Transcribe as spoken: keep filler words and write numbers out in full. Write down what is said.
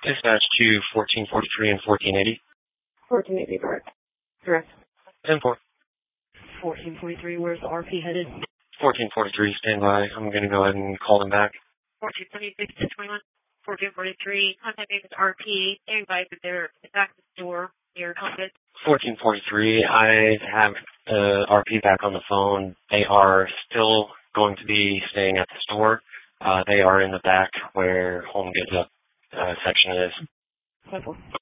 Dispatch to fourteen forty-three and fourteen eighty. fourteen eighty, correct. Correct. ten four. fourteen forty-three, where's the R P headed? fourteen forty-three, stand by. I'm going to go ahead and call them back. fourteen forty-six to twenty-one. fourteen forty-three, contact me with R P. Stand by that they're back at the store near Compass. fourteen forty-three, I have uh, R P back on the phone. They are still going to be staying at the store. Uh, they are in the back where Home Goods Up uh, section is. ten four.